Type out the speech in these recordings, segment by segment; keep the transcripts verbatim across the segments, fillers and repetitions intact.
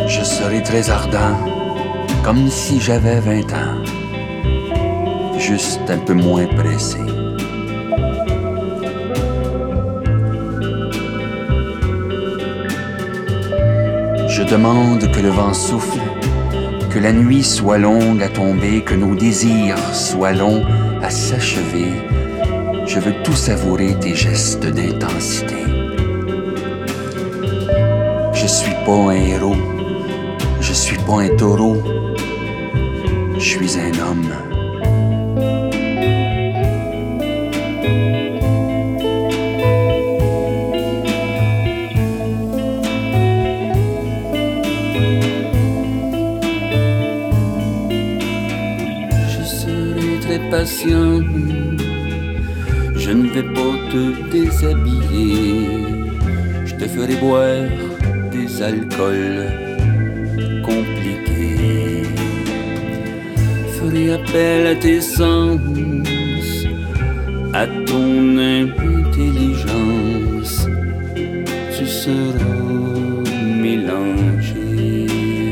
Je serai très ardent, comme si j'avais vingt ans, juste un peu moins pressé. Je demande que le vent souffle, que la nuit soit longue à tomber, que nos désirs soient longs à s'achever. Je veux tout savourer tes gestes d'intensité. Je suis pas un héros, je suis pas un taureau, je suis un homme. Patient, je ne vais pas te déshabiller, je te ferai boire des alcools compliqués, ferai appel à tes sens, à ton intelligence, tu seras mélangé.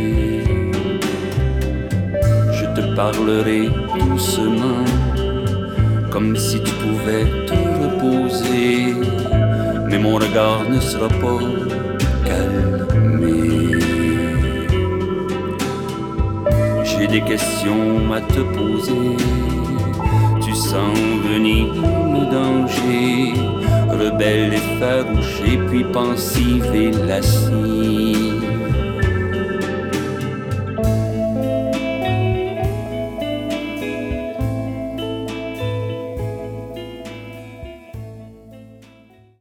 Je te parlerai doucement, comme si tu pouvais te reposer, mais mon regard ne sera pas calmé. J'ai des questions à te poser, tu sens venir le danger, rebelle et farouchée, puis pensive et lascive.